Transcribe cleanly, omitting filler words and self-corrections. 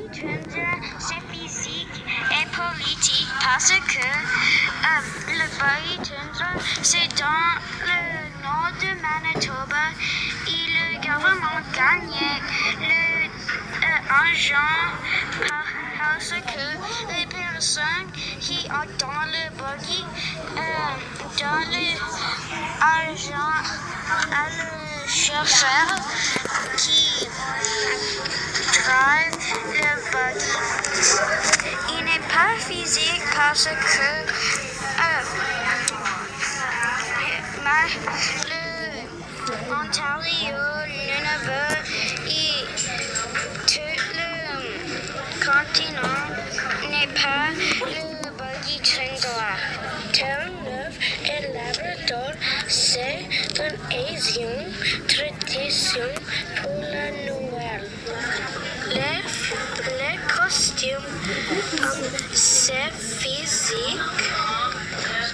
tundra, c'est physique et politique parce que le buggy tundra, c'est dans le nord de Manitoba et le gouvernement gagne l'argent parce que les personnes qui sont dans le buggy donnent l'argent à le chauffeur qui drive le buggy. Il n'est pas physique parce que l'Ontario, Nunavut et tout le continent n'est pas le buggy tundra. Terre-Neuve et Labrador, c'est une ancienne tradition pour la Noël. Les costumes, c'est physique